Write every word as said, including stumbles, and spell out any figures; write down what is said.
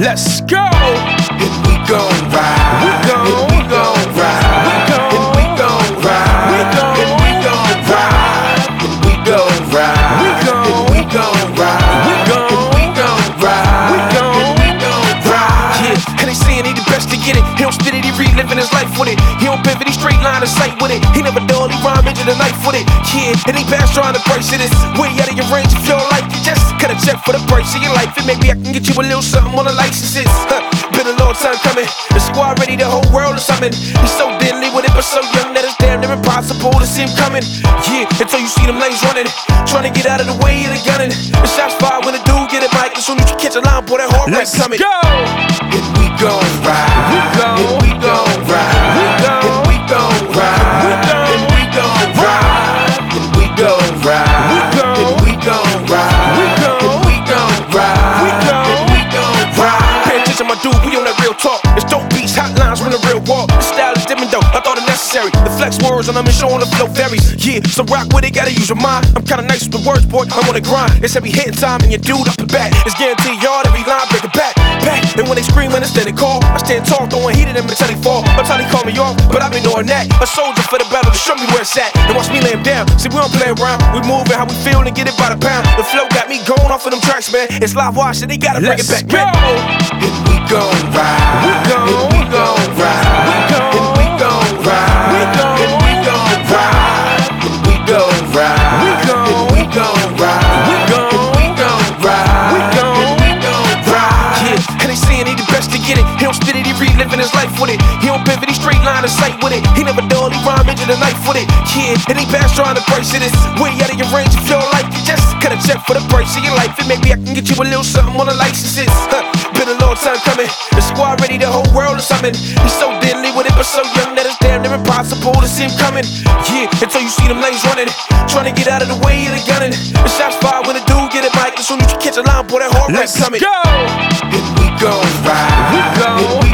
Let's go. And we gon' ride. We gon', and we gon' ride. we gon', and we gon' ride. we gon', and we gon' ride. And we gon' ride. we gon', and we gon' ride. we gon', and we gon' ride. we gon', and we gon' ride. yeah. And they saying he the best to get it. He don't spit it, he reliving his life with it. He don't pivot, he straight line of sight with it. He never dull, he rhyme into the knife with it. Yeah, and he pass trying to price it. It's way out of your range, you feel like you just cut a check for the price of your life. And maybe I can get you a little something on the licenses. Huh. Been a long time coming. The squad ready, the whole world is something. He's so deadly with it, but so young that it's damn near impossible to see him coming. Yeah, until you see them lanes running, trying to get out of the way of the gunning. The shots fired when the dude get it mic. As soon as you catch a line, boy, that heart rate coming. Go. And we gon' ride. We gon', and we gon' ride. we gon', and we gon' ride. we gon', and we gon' ride. And we gon' ride. we gon', and we gon' ride. we gon', and we gon' ride. we gon', and we gon' ride. Pay attention, my dude, we on that real talk. It's dope beats, hot lines, run a real walk. The style is different though, I thought it necessary. The flex words on them and showing the flow varies. Yeah, so rock with it, gotta use your mind. I'm kinda nice with the words, boy, I'm on the grind. It's heavy hitting time and your dude up the back. It's guaranteed yard, every line break it back, back. And when they scream, understand they call. I stand tall, throwing heat at them until they fall. Until they call me off, but I've been doing that. A soldier for the battle to show me where it's at. And watch me lay him down. See, we don't play around. We moving how we feel and get it by the pound. The flow got me going off of them tracks, man. It's live watch, and they gotta bring it back, man. And we gon' ride. We gon', and we gon' ride. we gon', and we gon' ride. we gon', and we gon' ride. And we gon' ride. we gon', and we gon' ride. we gon', and we gon' ride. we gon', and we gon' ride. yeah. And they saying he the best to get it. He don't spit it, he reliving his life with it. He don't pivot, he straight line of sight with it. He never dull, he rhyme into the knife with it. Yeah, and he pass trying to price it. It's way out of your range, you feel like you just cut a check for the price of your life. And maybe I can get you a little something on the licenses. Huh. Been a long time coming. The squad ready, the whole world is something. He's so deadly with it, but so young that it's damn near impossible to see him coming. Yeah, until you see them lanes running, trying to get out of the way of the gunning. The shots fired when the dude get it mic. As soon as you catch a line, boy, that heart rate coming. And we gon' ride. We gon', and we